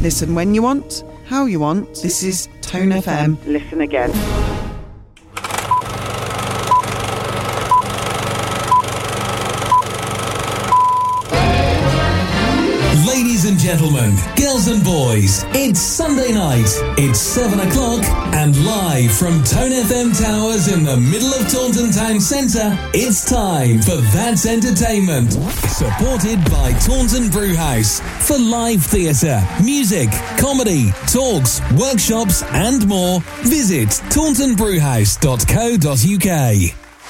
Listen when you want, how you want. This is Tone FM. Listen again. Ladies and gentlemen, girls and boys, it's Sunday night, it's 7 o'clock, and live from Tone FM Towers in the middle of Taunton Town Centre, it's time for That's Entertainment. Supported by Taunton Brewhouse for live theatre, music, comedy, talks, workshops and more. Visit tauntonbrewhouse.co.uk.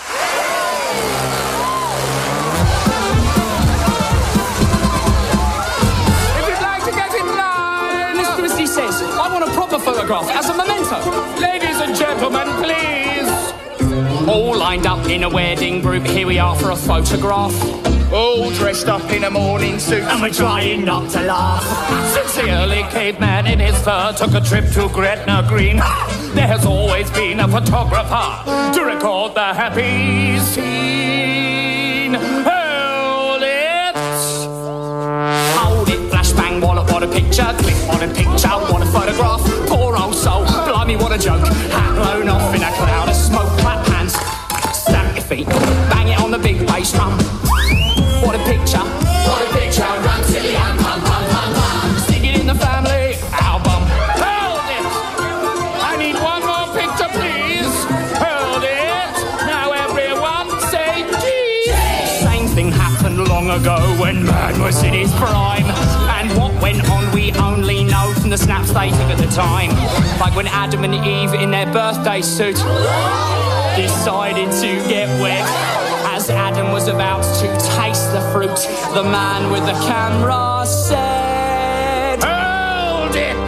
Photograph as a memento. Ladies and gentlemen, please. All lined up in a wedding group. Here we are for a photograph. All dressed up in a morning suit, and we're trying not to laugh. Since the early caveman in his fur took a trip to Gretna Green, there has always been a photographer to record the happy scene. Hold it. Hold it, flashbang, wallet, what a picture. Click on a picture, what a photograph. Poor old soul, blimey, what a joke. Hat blown off in a cloud of smoke. Clap hands, stamp your feet, bang it on the big bass drum. What a picture, what a picture. Run silly and pum pum pum pum. Stick it in the family album. Hold it. I need one more picture, please. Hold it. Now everyone say cheese. Same thing happened long ago when man was in his prime. And what went on we only know from the snaps they took at the time. Like when Adam and Eve in their birthday suit decided to get wet. As Adam was about to taste the fruit, the man with the camera said, hold it!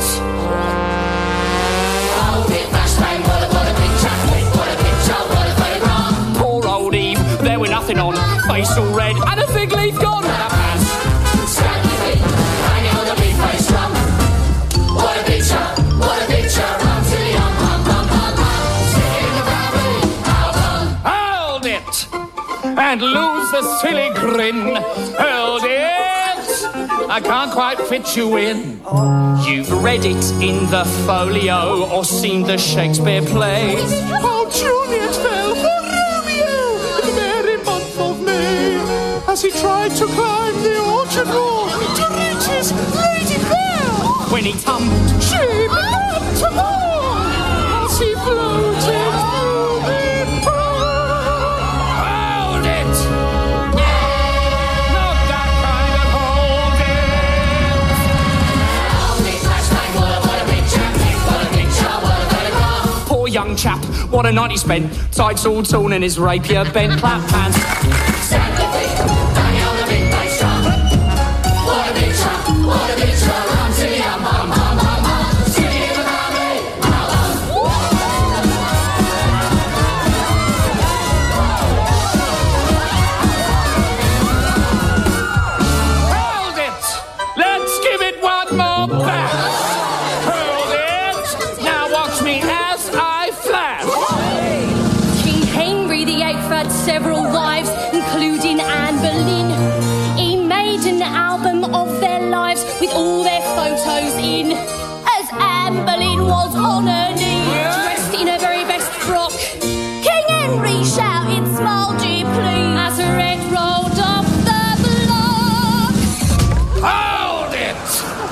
Hold it, flashbang, what a picture, what a picture, what a photograph. Poor old Eve, there with nothing on, face all red, and a fig leaf gone. Stand your feet, hang it on the big face drum. What a picture, run to the pum pum pum pum. Stick it in the family album. Hold it! And lose the silly grin. Hold it! I can't quite fit you in. You've read it in the folio or seen the Shakespeare play. How Juliet fell for Romeo in the merry month of May, as he tried to climb the orchard wall to reach his lady fair. When he tumbled, she began to mourn as he floated through the hold it! Not that kind of hold it! Hold it, flashbang, what a picture, what a picture, what a photograph. Poor young chap, what a night he spent, tights all torn and his rapier bent. Clap hands, stand your feet, bang on the big bass drum. What a picture, run to the pum pum pum pum. Stick it in the family album. Hold it! Let's give it one more bash. Hold it! Now watch me as I flash. King Henry VIII had several wives, including Anne Boleyn. He made an album of their lives with all their photos in. As Anne Boleyn was on her knees, dressed in her very best frock, King Henry shouted, "Smile, dear, please," as her head rolled off the block. Hold it!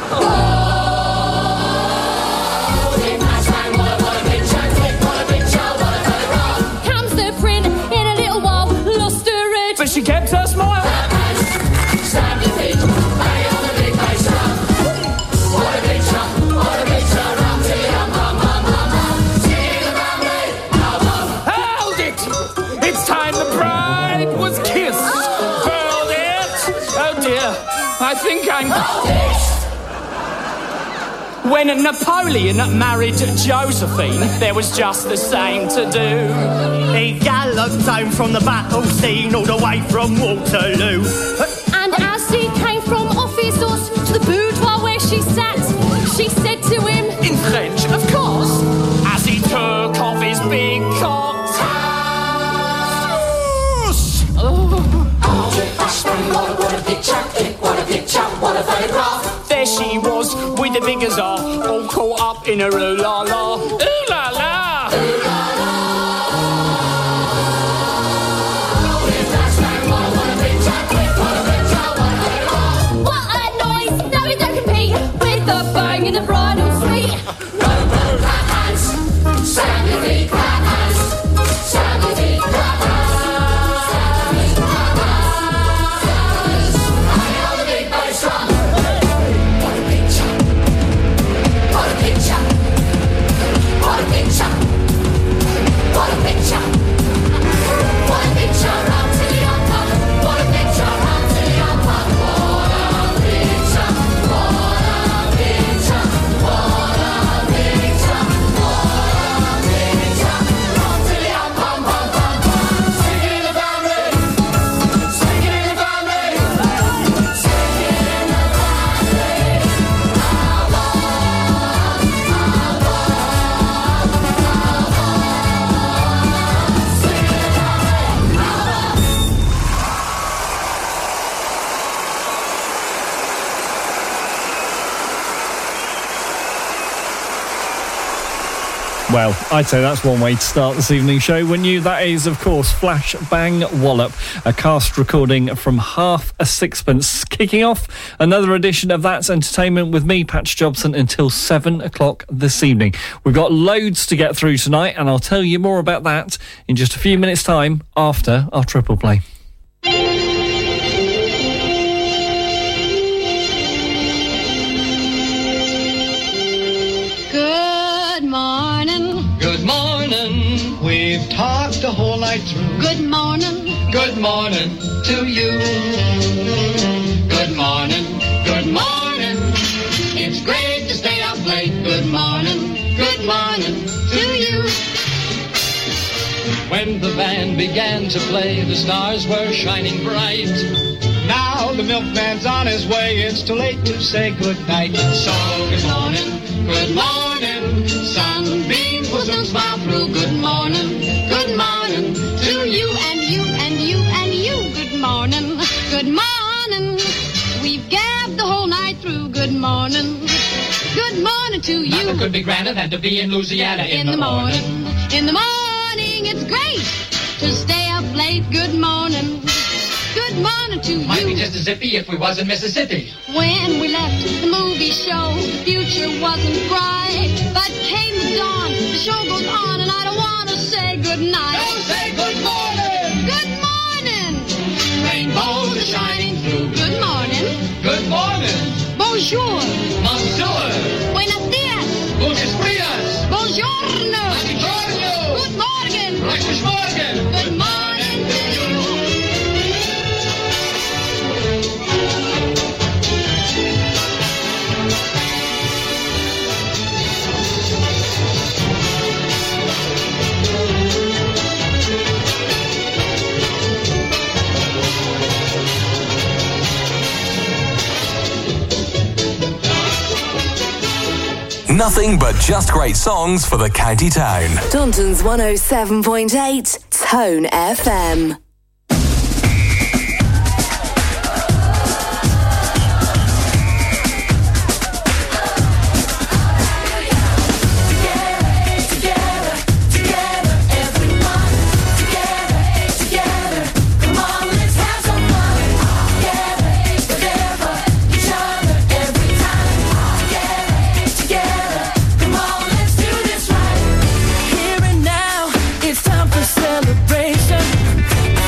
Hold it, flashbang, what a picture, click, what a picture, what a photograph. Comes the print in a little while, lost her head, But she kept her smile. stand your feet, bang on the big bass drum. What a picture, run to the pum pum pum pum pum. Stick it in the family album. Hold it! It's time the bride was kissed. Hold it! Oh dear, I think I'm... Hold it! When Napoleon married Josephine, there was just the same to do. He galloped home from the battle scene all the way from Waterloo. And as he came from off his horse to the boudoir where she sat, she said to him, In French, of course, as he took off his big coat. "Oh, what a picture, what a photograph." there she was, with the big azar, all caught up in her ooh-la-la. Ooh-la-la! Ooh-la-la! What a noise! No, we don't compete with the bang in the bridal suite. Clap hands, stand your feet, clap hands, stand your feet, clap hands. Well, I'd say that's one way to start this evening's show. When you, that is, of course, Flash Bang Wallop, a cast recording from Half a Sixpence. Kicking off another edition of That's Entertainment with me, Patch Jobson, until 7 o'clock this evening. We've got loads to get through tonight, and I'll tell you more about that in just a few minutes' time after our triple play. We've talked the whole night through. Good morning. Good morning to you. Good morning. Good morning. It's great to stay up late. Good morning. Good morning to you. When the band began to play, the stars were shining bright. Now the milkman's on his way. It's too late to say good night. So good morning. Good morning. Sunbeams will soon smile through. Good morning. Good morning to you and you and you and you. Good morning. Good morning. We've gabbed the whole night through. Good morning. Good morning to you. Nothing could be grander than to be in Louisiana in the morning. In the morning, it's great to stay up late. Good morning. Good morning to you. Might be just as zippy if we was in Mississippi. When we left the movie show, the future wasn't bright. But came the dawn, the show goes on, and I don't want to say good night. Don't say good morning. Good morning. Rainbows are shining through. Good morning. Good morning. Bonjour. Bonjour. Buenos dias. Buenos dias. Buongiorno. Buongiorno. Good morning. Guten Morgen. Good morning to you. Nothing but just great songs for the county town. Taunton's 107.8 Tone FM. Here and now, it's time for celebration.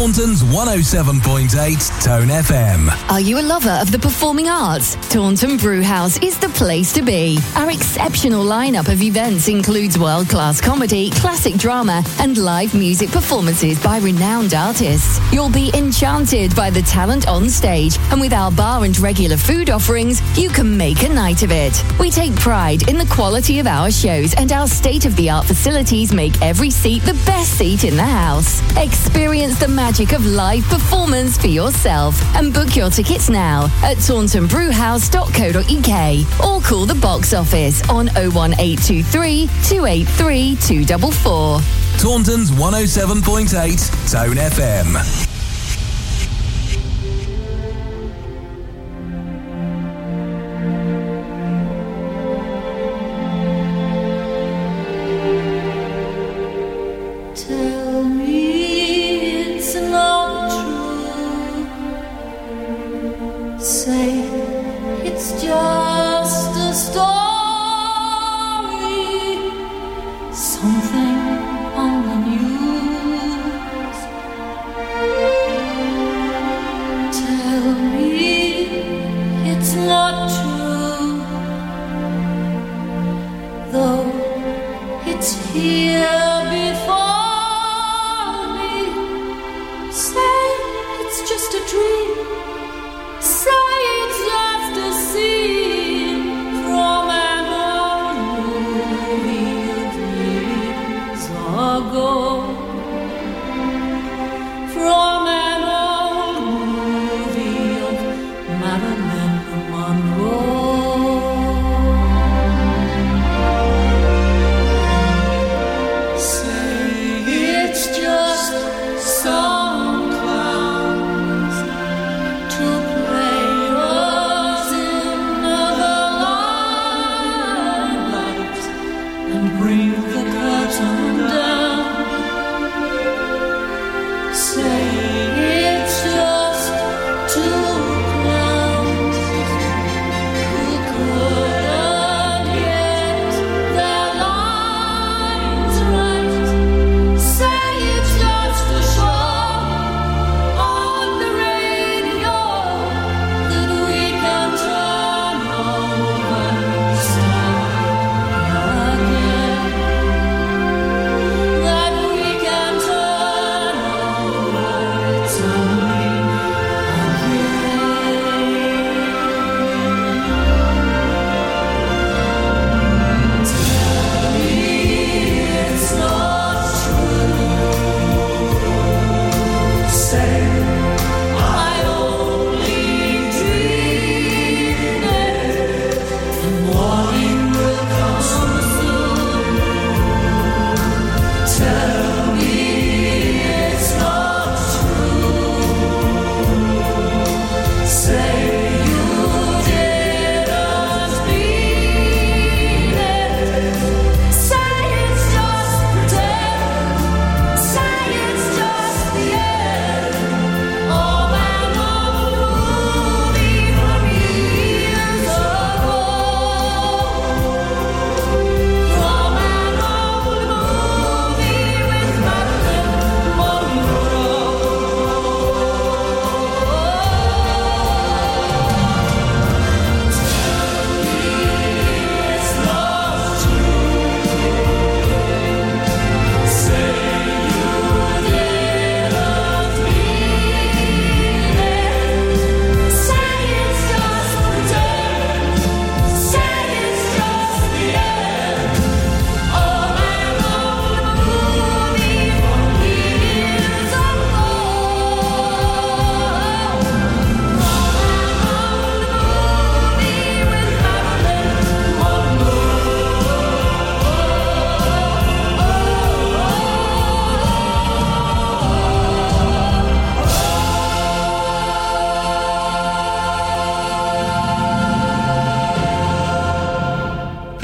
Taunton's 107.8 Tone FM. Are you a lover of the performing arts? Taunton Brewhouse is the place to be. Our exceptional lineup of events includes world-class comedy, classic drama, and live music performances by renowned artists. You'll be enchanted by the talent on stage, and with our bar and regular food offerings, you can make a night of it. We take pride in the quality of our shows, and our state-of-the-art facilities make every seat the best seat in the house. Experience the magic of live performance for yourself and book your tickets now at tauntonbrewhouse.co.uk or call the box office on 01823 283 244. Taunton's 107.8 Tone FM. Tell me it's not true. Say it's just a story. Something on the news. Tell me it's not true. Though it's here before. It's just a dream. Say it's just a scene from an old movie of years ago. From an old movie of Marilyn Monroe. Say it's just some who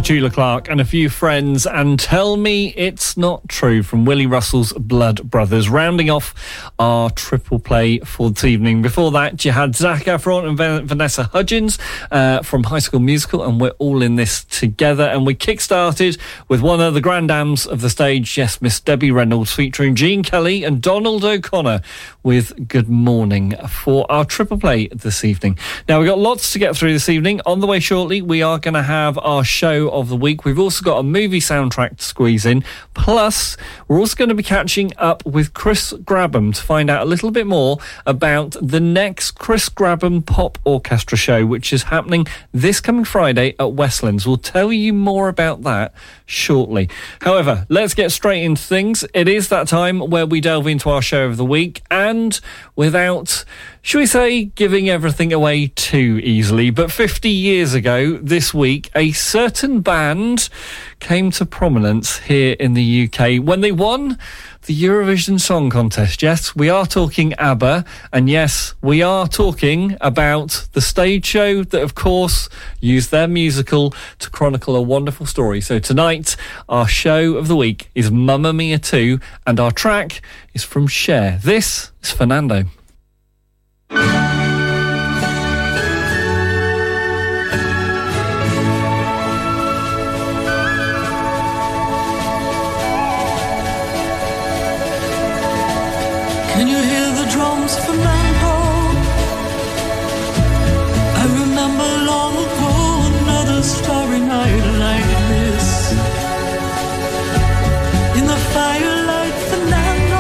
Petula Clark and a few friends, and Tell Me It's Not True from Willie Russell's Blood Brothers, rounding off our triple play for this evening. Before that, you had Zac Efron and Vanessa Hudgens from High School Musical, and We're All in This Together. And we kick-started with one of the grand dams of the stage, yes, Miss Debbie Reynolds, featuring Gene Kelly and Donald O'Connor with Good Morning for our triple play this evening. Now, we've got lots to get through this evening. On the way shortly, we are going to have our show of the week. We've also got a movie soundtrack to squeeze in. Plus, we're also going to be catching up with Chris Grabham to find out a little bit more about the next Chris Grabham Pop Orchestra show, which is happening this coming Friday at Westlands. We'll tell you more about that shortly. However, let's get straight into things. It is that time where we delve into our show of the week, and without, shall we say, giving everything away too easily, but 50 years ago this week, a certain band came to prominence here in the UK when they won the Eurovision Song Contest. Yes, we are talking ABBA, and yes, we are talking about the stage show that, of course, used their musical to chronicle a wonderful story. So tonight, our show of the week is Mamma Mia 2, and our track is from Cher. This is Fernando. Can you hear the drums, Fernando? I remember long ago another starry night like this. In the firelight, Fernando,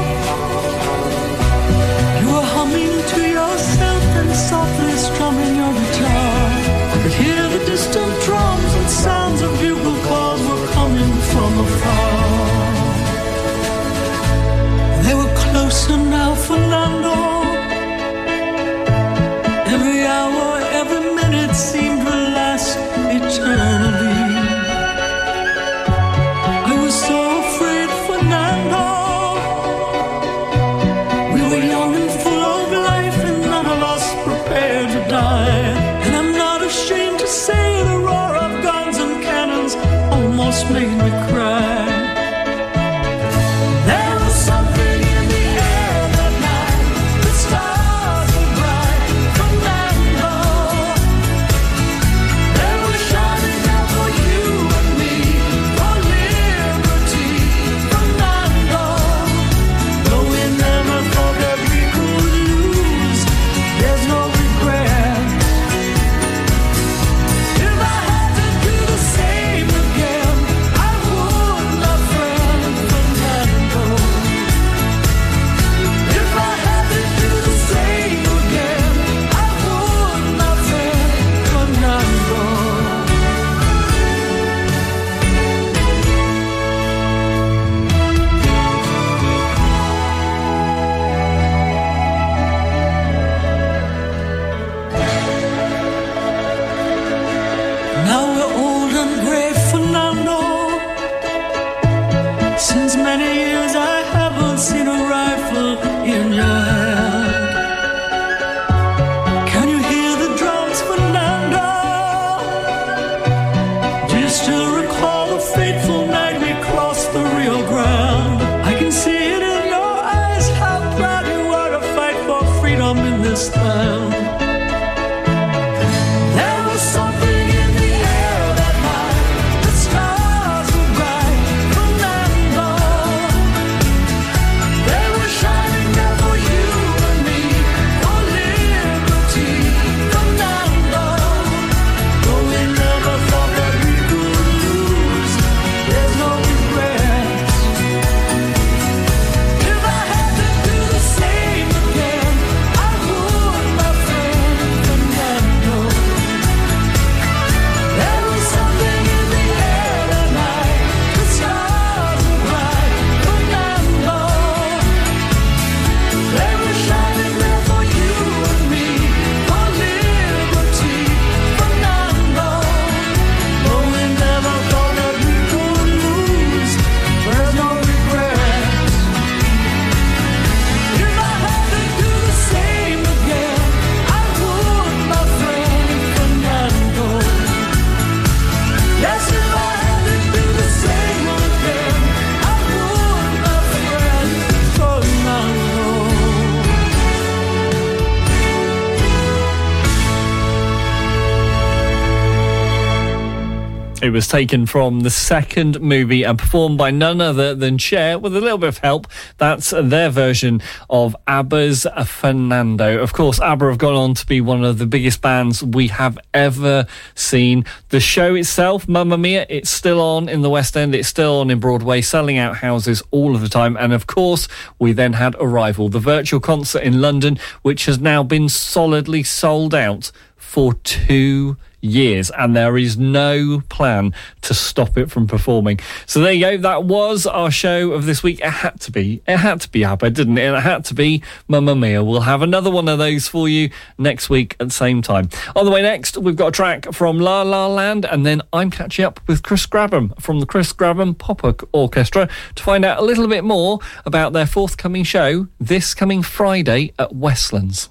you were humming to yourself and softly strumming your guitar. I could hear the distant drums and sounds of bugle calls were coming from afar. They were closer now, Fernando. Every hour, every minute seemed to last eternally. I was so afraid, Fernando. We were young and full of life, and none of us prepared to die. And I'm not ashamed to say the roar of guns and cannons almost made me cry. There was something in the air that night. The stars were bright, Fernando. They were shining out for you and me, for liberty, Fernando. Though we never thought that we could lose, there's no regret. If I had to do the same again, I would, my friend, Fernando. If I had to do the same again, I would, my friend, Fernando. Now we're old and gray, Fernando. Since many years I haven't seen a rifle in your hand. Can you hear the drums, Fernando? Do you still recall the fateful night we crossed the Rio Grande? I can see it in your eyes, how proud you are to fight for freedom in this land. There was something in the air that night. The stars were bright, Fernando. They were It was taken from the second movie and performed by none other than Cher with a little bit of help. That's their version of ABBA's Fernando. Of course, ABBA have gone on to be one of the biggest bands we have ever seen. The show itself, Mamma Mia, it's still on in the West End. It's still on in Broadway, selling out houses all of the time. And of course, we then had Arrival, the virtual concert in London, which has now been solidly sold out for 2 years, and there is no plan to stop it from performing. So there you go. That was our show of this week. It had to be ABBA, didn't it? It had to be Mamma Mia. We'll have another one of those for you next week at the same time. On the way next, we've got a track from La La Land, and then I'm catching up with Chris Grabham from the Chris Grabham Pop Orchestra to find out a little bit more about their forthcoming show this coming Friday at Westlands.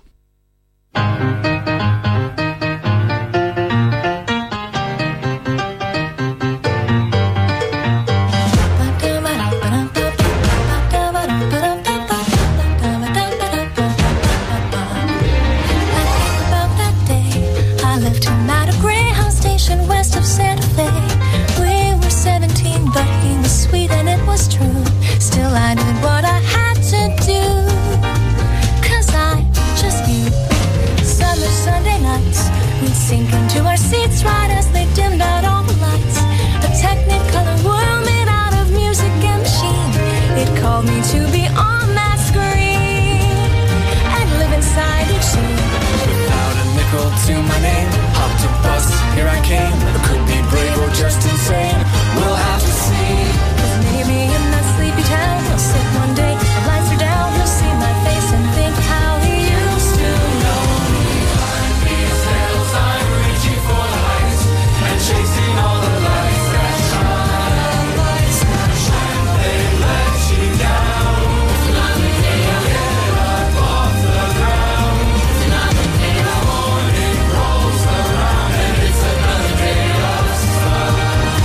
I did what I had to do, 'cause I just knew summer Sunday nights we'd sink into our seats right as they dimmed out all the lights. A technicolor world made out of music and machine. It called me to be on that screen and live inside each scene. Without a nickel to my name, hopped a bus, here I came. I could be brave or just insane, we'll have to see. With me in that sleepy town, you'll sit one day, the lights are down, you'll see my face and think how he used to know me. Behind these hills I'm reaching for the heights and chasing all the lights that shine. Lights that shine, they let you down. It's another day I'll get up off the ground. It's another day the morning rolls around and it's another day of sun.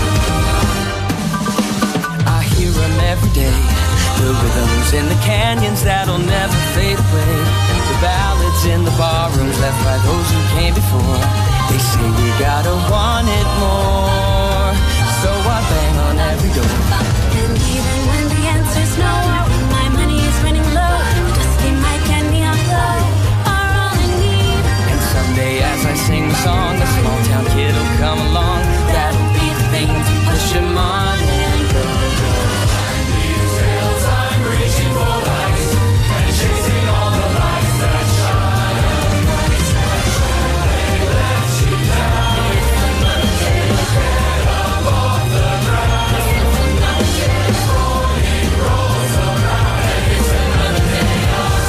I hear them every day, the rhythms in the canyons that'll never fade away, the ballads in the barrooms left by those who came before. They say we gotta want it more, so I bang on every door. And even when the answer's no, or when my money is running low, a dusty mic and neon glow are all I need. And someday as I sing the song, a small town kid will come along. That'll be the thing to push him on and go. Behind these hills I'm reaching for the heights and chasing all the lights that shine. Lights that shine, they let you down. It's another day to get up off the ground. It's another day the morning rolls around and it's another day of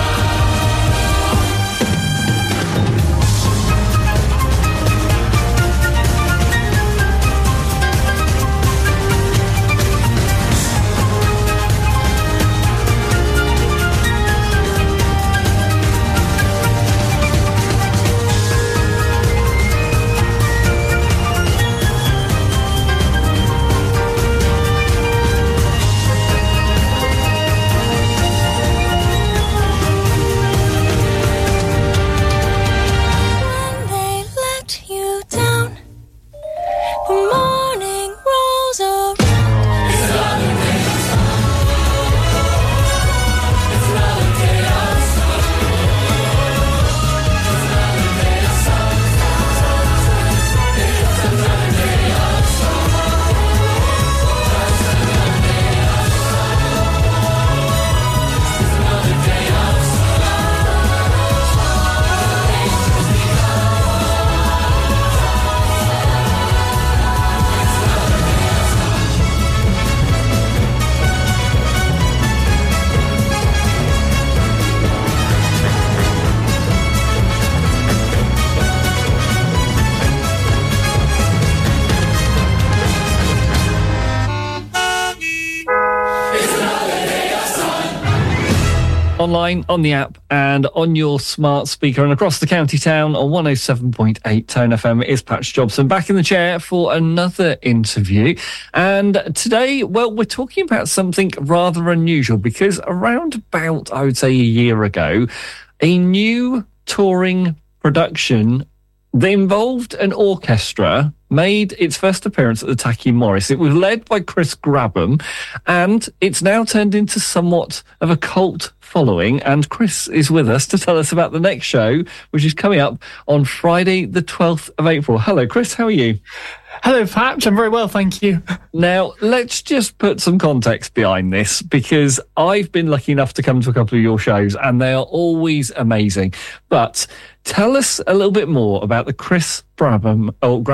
When they let you down, the morning rolls around. It's another day of sun. It's another day of sun. It's another day of sun. It's another day of sun. It's another day of sun. It's another day of Online, on the app, and on your smart speaker, and across the county town on 107.8 Tone FM. It is Patch Jobson back in the chair for another interview. And today, well, we're talking about something rather unusual because around about, I would say, a year ago, a new touring production They involved an orchestra, made its first appearance at the Tacky Morris. It was led by Chris Grabham, and it's now turned into somewhat of a cult following. And Chris is with us to tell us about the next show, which is coming up on Friday, the 12th of April. Hello, Chris. How are you? Hello, Patch. I'm very well, thank you. Now, let's just put some context behind this, because I've been lucky enough to come to a couple of your shows, and they are always amazing. But tell us a little bit more about the Chris Grabham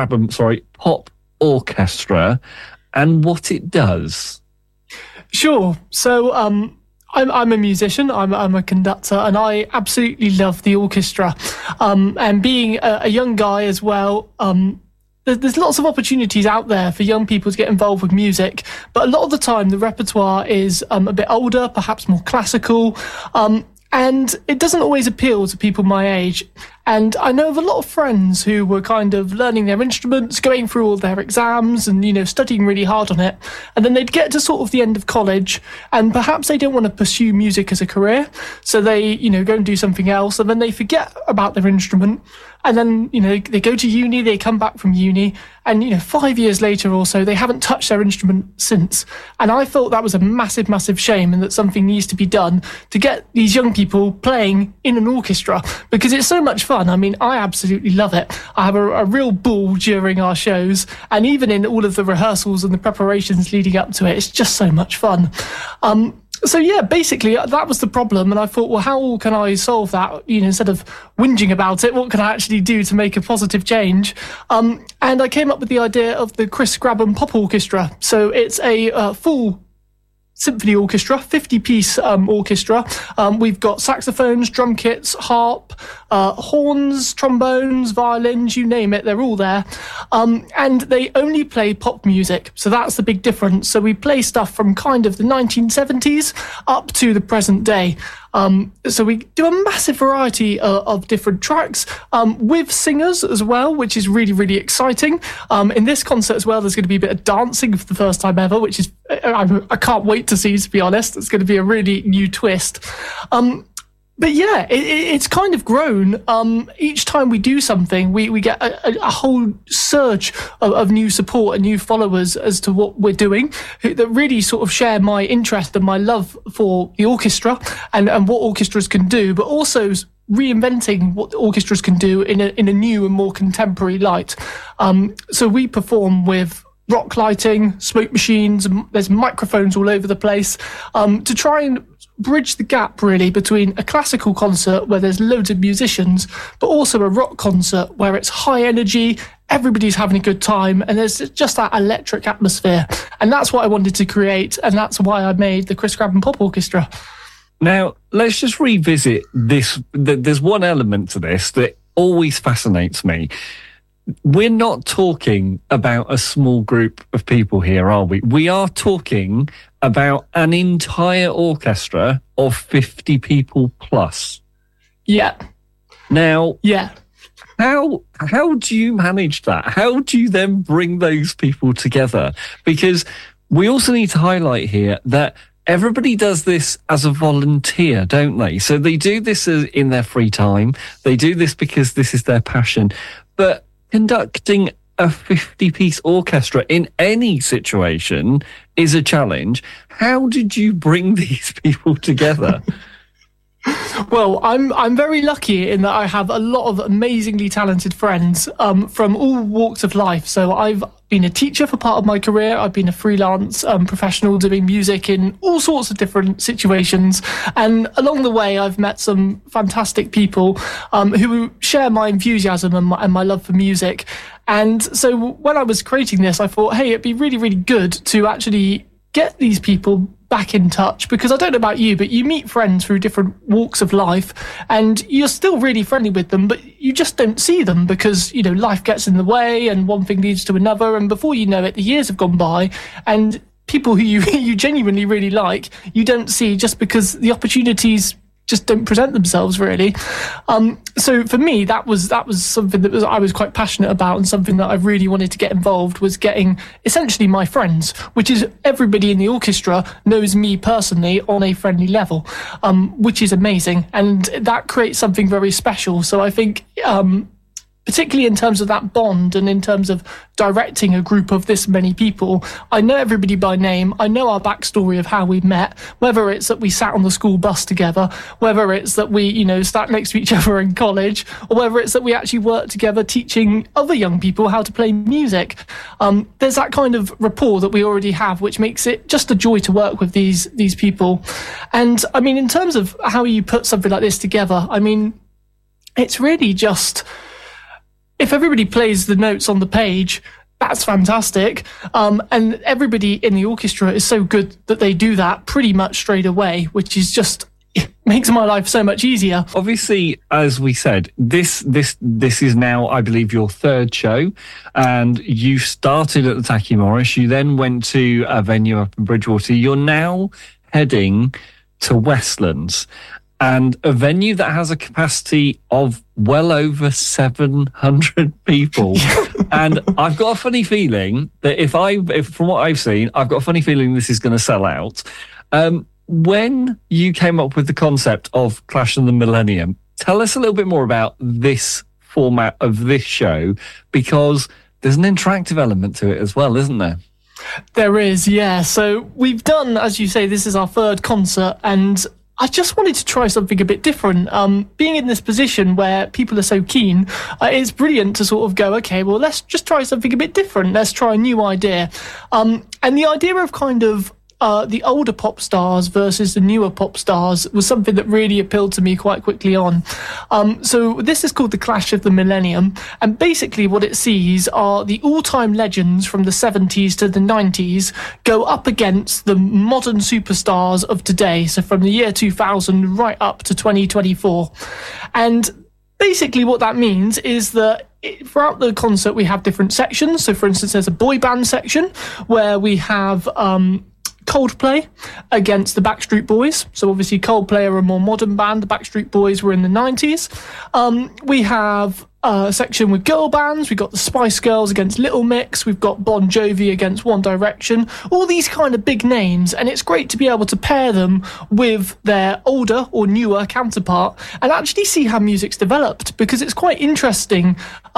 Pop Orchestra and what it does. Sure. So, I'm a musician, I'm a conductor, and I absolutely love the orchestra. And being a young guy as well, there's lots of opportunities out there for young people to get involved with music, but a lot of the time the repertoire is a bit older, perhaps more classical, and it doesn't always appeal to people my age. And I know of a lot of friends who were kind of learning their instruments, going through all their exams and, studying really hard on it. And then they'd get to sort of the end of college and perhaps they don't want to pursue music as a career. So they, go and do something else, and then they forget about their instrument. And then, they go to uni, they come back from uni, and, 5 years later or so, they haven't touched their instrument since. And I thought that was a massive, massive shame, and that something needs to be done to get these young people playing in an orchestra, because it's so much fun. I mean, I absolutely love it. I have a real ball during our shows, and even in all of the rehearsals and the preparations leading up to it, it's just so much fun. So yeah, basically that was the problem, and I thought, well, how can I solve that? Instead of whinging about it, what can I actually do to make a positive change? And I came up with the idea of the Chris Grabham Pop Orchestra. So it's a full symphony orchestra, 50-piece orchestra. We've got saxophones, drum kits, harp, horns, trombones, violins, you name it, they're all there. And they only play pop music, so that's the big difference. So we play stuff from kind of the 1970s up to the present day. So we do a massive variety of different tracks with singers as well, which is really, really exciting. In this concert as well, there's going to be a bit of dancing for the first time ever, which is I can't wait to see, to be honest. It's going to be a really new twist. But yeah, it's kind of grown. Each time we do something, we get a whole surge of new support and new followers as to what we're doing, that really sort of share my interest and my love for the orchestra and what orchestras can do, but also reinventing what orchestras can do in a new and more contemporary light. So we perform with rock lighting, smoke machines, and there's microphones all over the place, to try and bridge the gap really between a classical concert where there's loads of musicians, but also a rock concert where it's high energy, everybody's having a good time, and there's just that electric atmosphere. And that's what I wanted to create, and that's why I made the Chris Grabham Pop Orchestra. Now, let's just revisit this. There's one element to this that always fascinates me. We're not talking about a small group of people here, are we? We are talking about an entire orchestra of 50 people plus. Yeah. Now, yeah. How do you manage that? How do you then bring those people together? Because we also need to highlight here that everybody does this as a volunteer, don't they? So they do this in their free time. They do this because this is their passion. But conducting a 50-piece orchestra in any situation is a challenge. How did you bring these people together? Well, I'm very lucky in that I have a lot of amazingly talented friends from all walks of life. So I've been a teacher for part of my career. I've been a freelance professional doing music in all sorts of different situations. And along the way, I've met some fantastic people who share my enthusiasm and my love for music. And so when I was creating this, I thought, hey, it'd be really, really good to actually get these people back in touch, because I don't know about you, but you meet friends through different walks of life and you're still really friendly with them, but you just don't see them because, life gets in the way and one thing leads to another. And before you know it, the years have gone by and people who you genuinely really like, you don't see just because the opportunities just don't present themselves really. So for me, that was something that I was quite passionate about, and something that I really wanted to get involved was getting essentially my friends, which is everybody in the orchestra knows me personally on a friendly level, which is amazing, and that creates something very special. So I think particularly in terms of that bond and in terms of directing a group of this many people. I know everybody by name. I know our backstory of how we met, whether it's that we sat on the school bus together, whether it's that we, sat next to each other in college, or whether it's that we actually worked together teaching other young people how to play music. There's that kind of rapport that we already have, which makes it just a joy to work with these people. And I mean, in terms of how you put something like this together, I mean, it's really just, if everybody plays the notes on the page, that's fantastic. And everybody in the orchestra is so good that they do that pretty much straight away, which is just, it makes my life so much easier. Obviously, as we said, this is now, I believe, your third show, and you started at the Taki Morris. You then went to a venue up in Bridgewater. You're now heading to Westlands, and a venue that has a capacity of well over 700 people. And I've got a funny feeling that if from what I've seen, I've got a funny feeling this is going to sell out. When you came up with the concept of Clash of the Millennium, tell us a little bit more about this format of this show, because there's an interactive element to it as well, isn't there? There is, yeah. So we've done, as you say, this is our third concert, and I just wanted to try something a bit different. Being in this position where people are so keen, it's brilliant to sort of go, okay, well, let's just try something a bit different. Let's try a new idea. And the idea of kind of the older pop stars versus the newer pop stars was something that really appealed to me quite quickly on. So this is called the Clash of the Millennium, and basically what it sees are the all-time legends from the 70s to the 90s go up against the modern superstars of today, so from the year 2000 right up to 2024. And basically what that means is that throughout the concert we have different sections. So for instance, there's a boy band section where we have Coldplay against the Backstreet Boys. So obviously Coldplay are a more modern band. The Backstreet Boys were in the 90s. We have a section with girl bands. We've got the Spice Girls against Little Mix. We've got Bon Jovi against One Direction. All these kind of big names. And it's great to be able to pair them with their older or newer counterpart and actually see how music's developed, because it's quite interesting.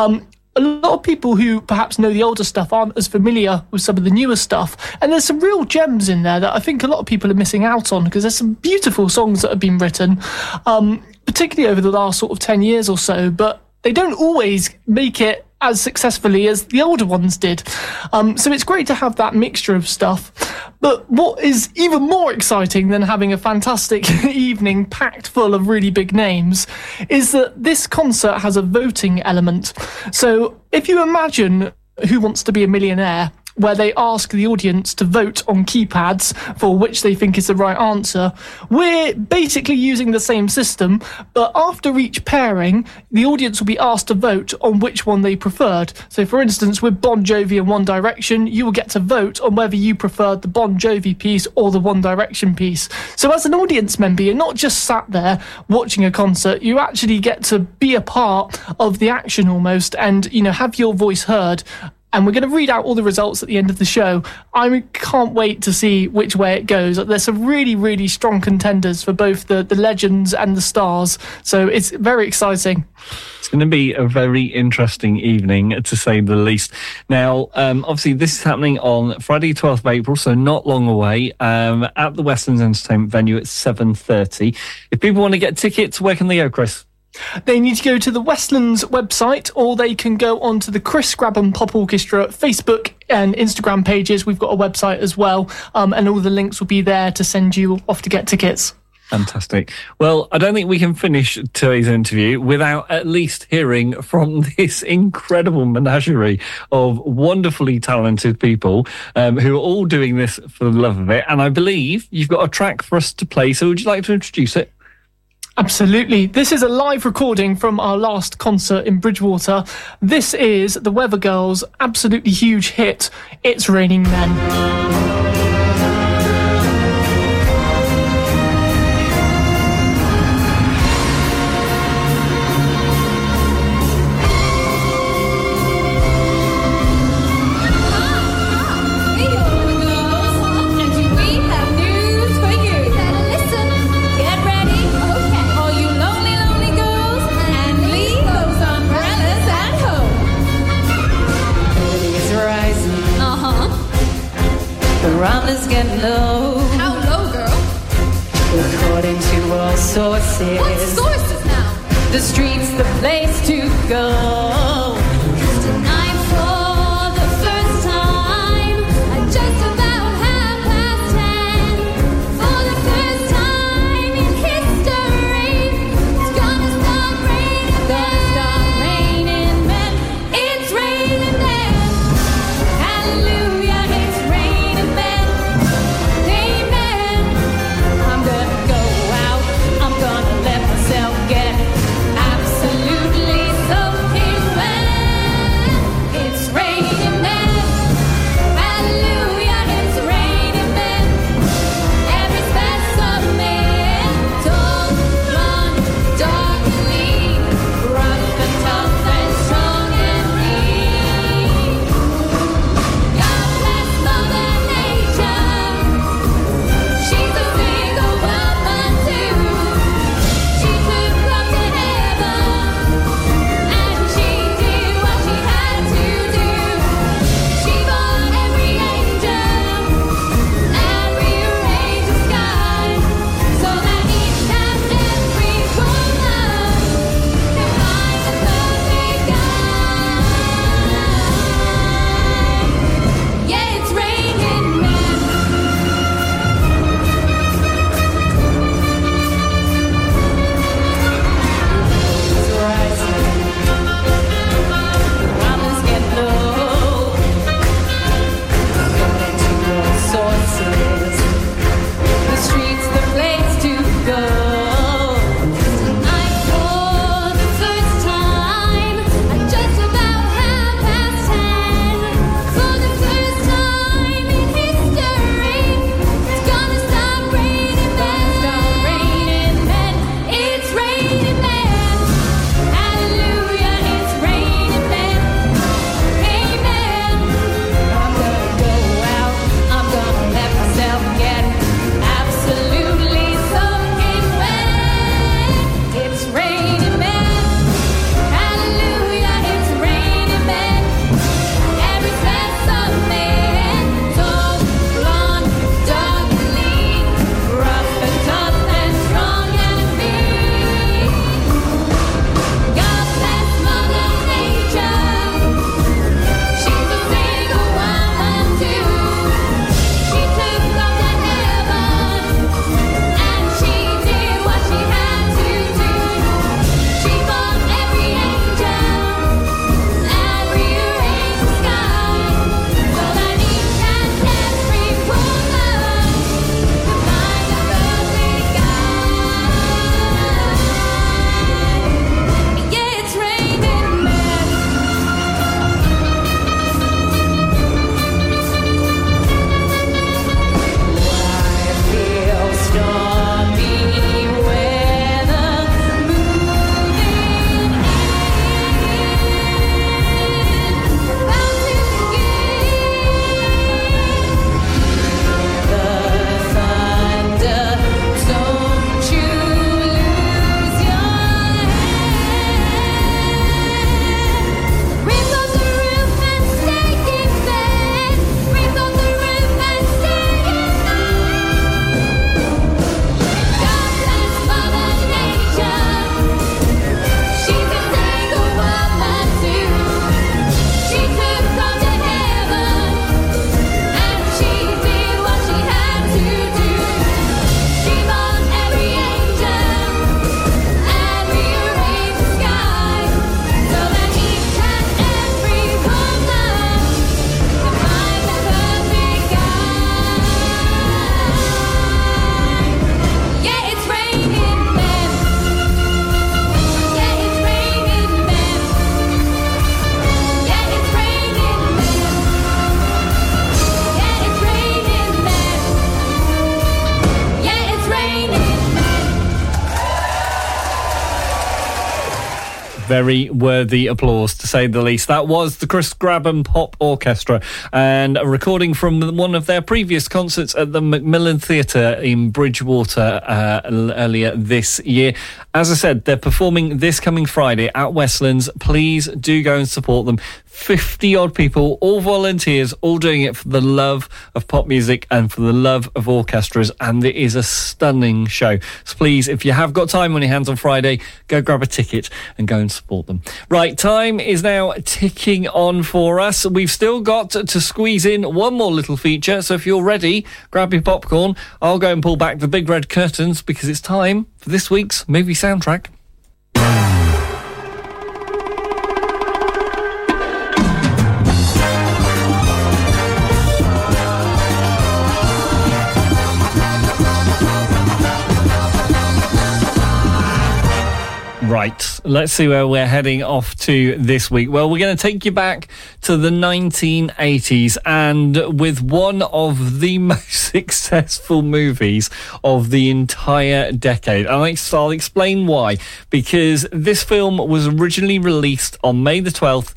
A lot of people who perhaps know the older stuff aren't as familiar with some of the newer stuff. And there's some real gems in there that I think a lot of people are missing out on, because there's some beautiful songs that have been written, particularly over the last sort of 10 years or so, but they don't always make it as successfully as the older ones did. So it's great to have that mixture of stuff. But what is even more exciting than having a fantastic evening packed full of really big names is that this concert has a voting element. So if you imagine Who Wants to Be a Millionaire, where they ask the audience to vote on keypads for which they think is the right answer, we're basically using the same system, but after each pairing, the audience will be asked to vote on which one they preferred. So for instance, with Bon Jovi and One Direction, you will get to vote on whether you preferred the Bon Jovi piece or the One Direction piece. So as an audience member, you're not just sat there watching a concert, you actually get to be a part of the action almost, and, have your voice heard. And we're going to read out all the results at the end of the show. I can't wait to see which way it goes. There's some really, really strong contenders for both the legends and the stars. So it's very exciting. It's going to be a very interesting evening, to say the least. Now, obviously, this is happening on Friday, 12th of April, so not long away, at the Westlands Entertainment venue at 7:30. If people want to get tickets, where can they go, Chris? They need to go to the Westlands website, or they can go onto the Chris Grabham Pop Orchestra Facebook and Instagram pages. We've got a website as well, and all the links will be there to send you off to get tickets. Fantastic. Well, I don't think we can finish today's interview without at least hearing from this incredible menagerie of wonderfully talented people who are all doing this for the love of it. And I believe you've got a track for us to play, so would you like to introduce it? Absolutely. This is a live recording from our last concert in Bridgewater. This is the Weather Girls' absolutely huge hit, It's Raining Men. Umbrellas at Let's get low. How low, girl? According to all sources. What sources now? The street's the place to go. Tonight for the first time, at just about 10:30. For the first time in history, it's gonna start raining. Gonna start raining men. It's raining men. Hallelujah, it's raining men. Amen. I'm gonna go out. I'm gonna let myself get absolutely soaking wet. It's raining men. Hallelujah, it's raining men. Every specimen, tall, blonde, dark and lean, rough and tough and strong and mean. God bless Mother Nature. She's a single woman too. She took love to heaven, and she did what she had to do. She bought every angel and rearranged the sky so that each and every woman can find the perfect guy. Yeah, it's raining men. It's rising. Let's get low. According to all sources. The street's the place to go. Tonight for the first time, at just about 10:30. For the first time in history, it's gonna stop raining men. Start raining men. It's raining men. Hallelujah, it's raining men. Amen. I'm gonna go out. I'm gonna let myself get absolutely soaking wet. It's raining men. Hallelujah, it's raining men. Every specimen, tall, blonde, dark and lean, rough and tough and strong and mean. God bless Mother Nature. She's a single woman too. She took love to heaven, and she did what she had to do. She bought every angel and rearranged the sky so that each and every woman could find the perfect guy. Yeah, it's raining men. I feel stormy weather moving the thunder. Don't you lose your head. Rip on the roof and stay in bed. Rip on the roof and stay in bed. God bless Mother Nature. She's a single woman too. She took love to heaven, and she did what she had to do. She bought every angel and rearranged the sky so that each and every woman can find the perfect guy. Yeah, it's raining men. Yeah, it's raining men. Yeah, it's raining men. Yeah, it's raining men. Yeah, it's raining men. Very worthy applause, to say the least. That was the Chris Grabham Pop Orchestra, and a recording from one of their previous concerts at the Macmillan Theatre in Bridgewater earlier this year. As I said, they're performing this coming Friday at Westlands. Please do go and support them. 50-odd people, all volunteers, all doing it for the love of pop music and for the love of orchestras, and it is a stunning show. So please, if you have got time on your hands on Friday, go grab a ticket and go and support them. Right, time is now ticking on for us. We've still got to squeeze in one more little feature, so if you're ready, grab your popcorn. I'll go and pull back the big red curtains because it's time for this week's movie soundtrack. Right, let's see where we're heading off to this week. Well, we're going to take you back to the 1980s and with one of the most successful movies of the entire decade. And I'll explain why. Because this film was originally released on May the 12th,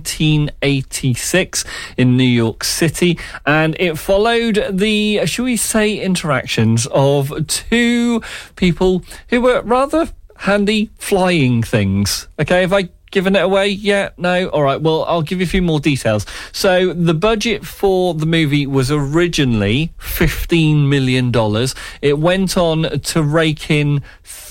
1986 in New York City. And it followed the, shall we say, interactions of two people who were rather handy flying things. Okay, have I given it away? Yeah? No? All right, well, I'll give you a few more details. So the budget for the movie was originally $15 million. It went on to rake in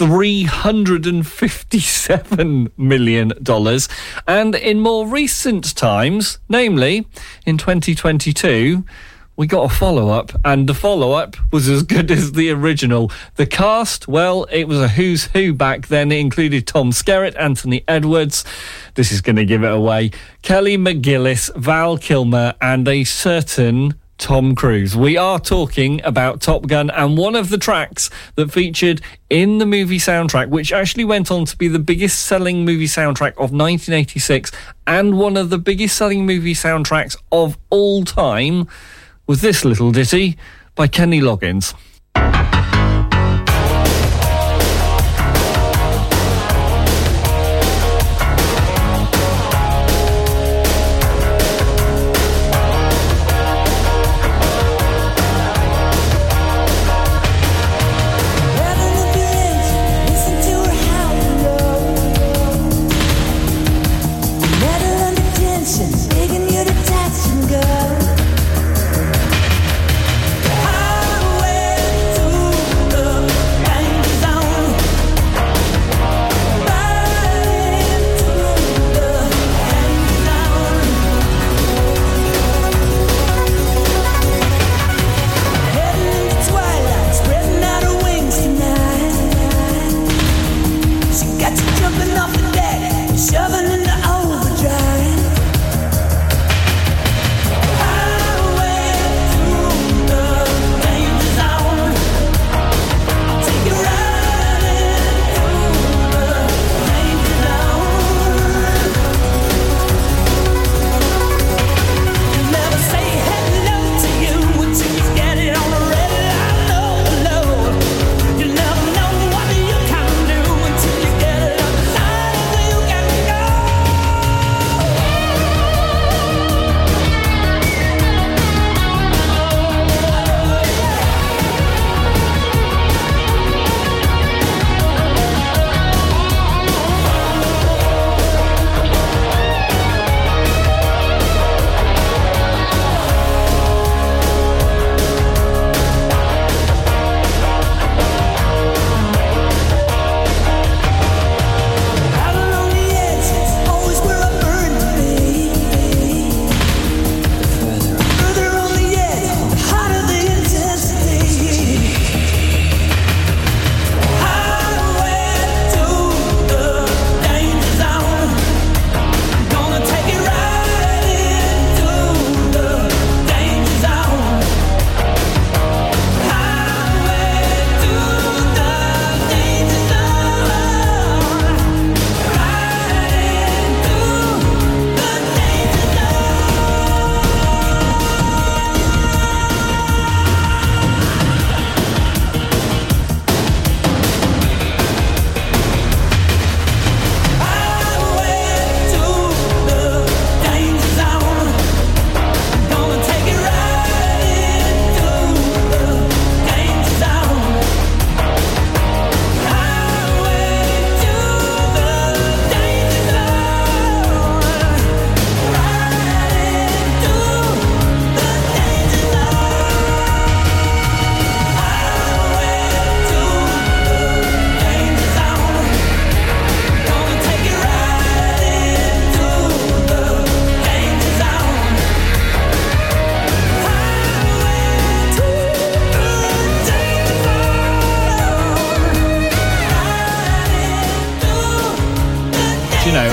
$357 million. And in more recent times, namely in 2022, we got a follow-up, and the follow-up was as good as the original. The cast, well, it was a who's who back then. It included Tom Skerritt, Anthony Edwards, this is going to give it away, Kelly McGillis, Val Kilmer, and a certain Tom Cruise. We are talking about Top Gun, and one of the tracks that featured in the movie soundtrack, which actually went on to be the biggest selling movie soundtrack of 1986 and one of the biggest selling movie soundtracks of all time, was this little ditty by Kenny Loggins. Highway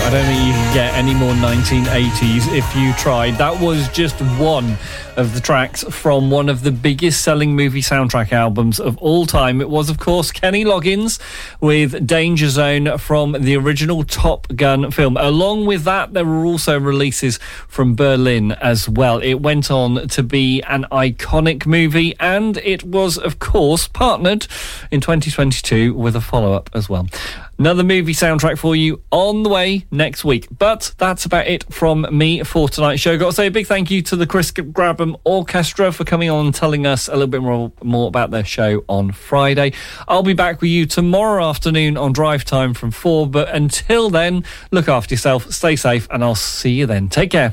I don't think you can get any more 1980s if you tried. That was just one of the tracks from one of the biggest selling movie soundtrack albums of all time. It was, of course, Kenny Loggins with Danger Zone from the original Top Gun film. Along with that, there were also releases from Berlin as well. It went on to be an iconic movie, and it was, of course, partnered in 2022 with a follow-up as well. Another movie soundtrack for you on the way next week. But that's about it from me for tonight's show. Got to say a big thank you to the Chris Grabham Orchestra for coming on and telling us a little bit more about their show on Friday. I'll be back with you tomorrow afternoon on Drive Time from 4. But until then, look after yourself, stay safe, and I'll see you then. Take care.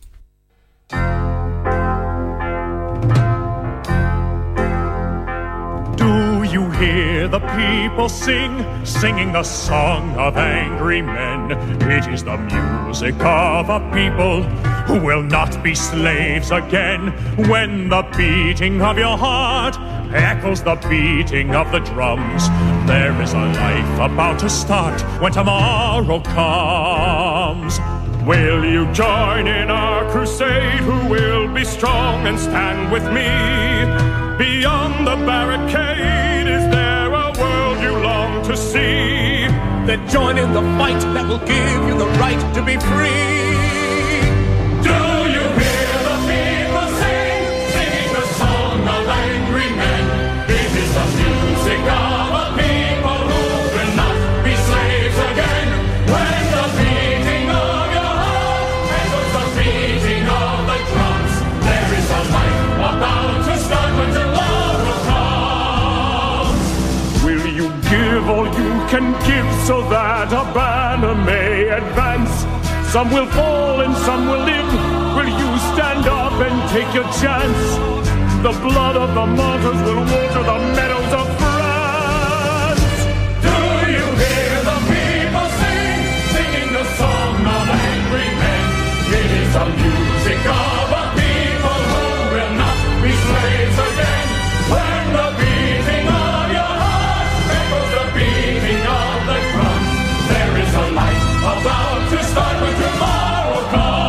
You hear the people singing the song of angry men. It is the music of a people who will not be slaves again. When the beating of your heart echoes the beating of the drums, there is a life about to start when tomorrow comes. Will you join in our crusade? Who will be strong and stand with me? Beyond the barricade, is there a world you long to see? Then join in the fight that will give you the right to be free. Do you hear the people singing the song of angry men? It is the music of a people who will not be slaves again. When the beating of your heart echoes the beating of the drums, there is a life about to start when tomorrow comes. Will you give all you can give so that a banner may advance? Some will fall and some will live. Will you stand up and take your chance? The blood of the martyrs will water the meadows of France. Do you hear the people singing the song of angry men? It is the music of a people who will not be slaves again. When the beating of your heart echoes the beating of the drums, there is a life about to start when tomorrow comes.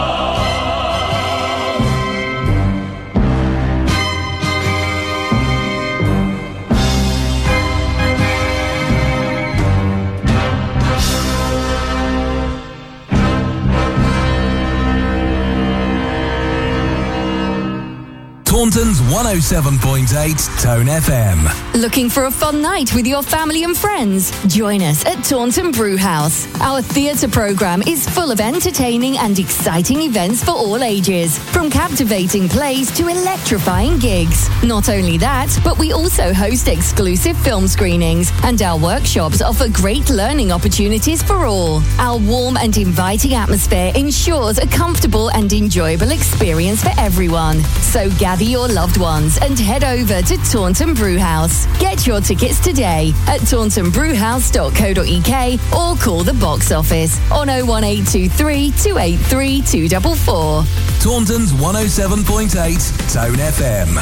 Taunton's 107.8 Tone FM. Looking for a fun night with your family and friends? Join us at Taunton Brewhouse. Our theatre programme is full of entertaining and exciting events for all ages, from captivating plays to electrifying gigs. Not only that, but we also host exclusive film screenings, and our workshops offer great learning opportunities for all. Our warm and inviting atmosphere ensures a comfortable and enjoyable experience for everyone. So gather your loved ones and head over to Taunton Brewhouse. Get your tickets today at tauntonbrewhouse.co.uk or call the box office on 01823 283 244. Taunton's 107.8 Tone FM.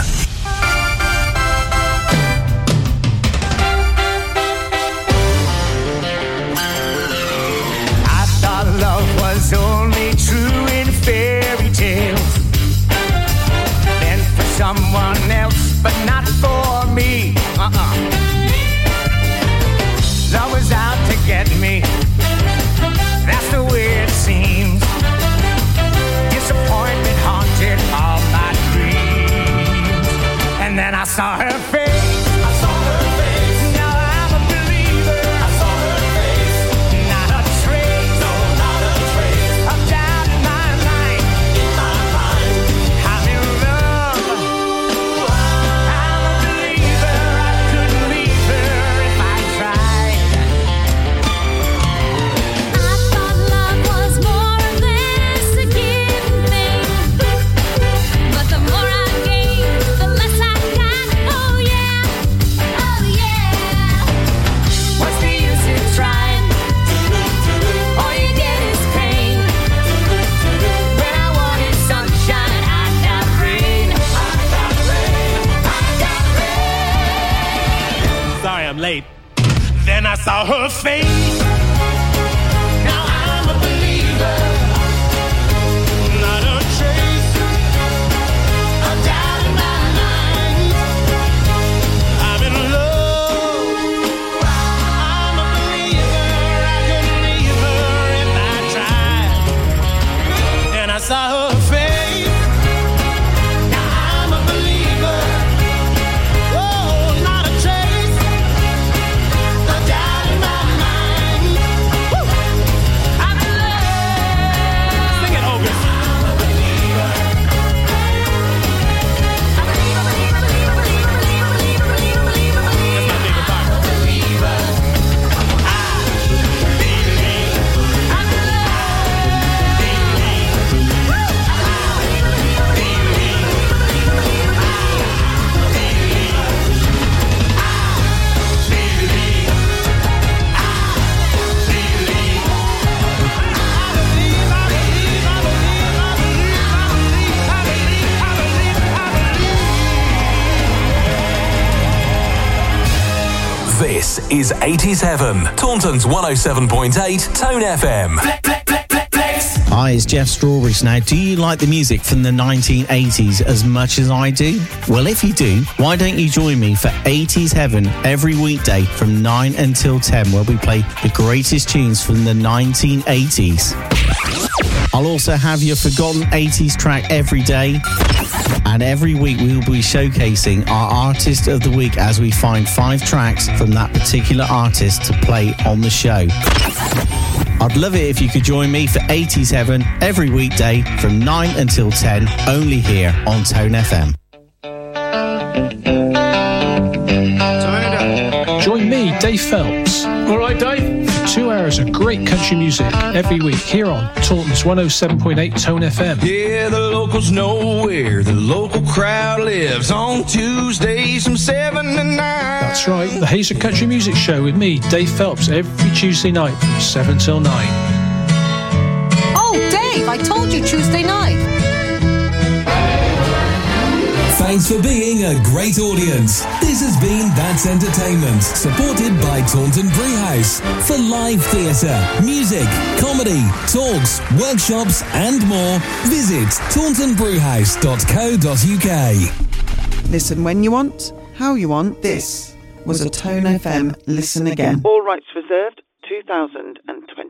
I thought love was only true in fairy tales. Then for someone else, but not for me. Love was out to get me. That's the way it seems. Disappointment haunted all my dreams. And then I saw her face. Late. Then I saw her face. Now I'm a believer. is 80s Heaven. Taunton's 107.8 Tone FM. Hi, it's Jeff Strawberries. Now, do you like the music from the 1980s as much as I do? Well, if you do, why don't you join me for 80s Heaven every weekday from 9 until 10, where we play the greatest tunes from the 1980s. I'll also have your forgotten 80s track every day. And every week we will be showcasing our Artist of the Week as we find 5 tracks from that particular artist to play on the show. I'd love it if you could join me for 80s Heaven every weekday from 9 until 10, only here on Tone FM. Join me, Dave Phelps. All right, Dave. For 2 hours of great country music every week here on Taunton's 107.8 Tone FM. Yeah, the locals know where the local crowd lives on Tuesdays from 7 to 9. That's right, the Hazer Country Music Show with me, Dave Phelps, every Tuesday night from 7 till 9. Oh, Dave, I told you Tuesday night. Thanks for being a great audience. This has been That's Entertainment, supported by Taunton Brewhouse. For live theatre, music, comedy, talks, workshops and more, visit tauntonbrewhouse.co.uk. Listen when you want, how you want. This was a Tone FM Listen Again. All rights reserved, 2020.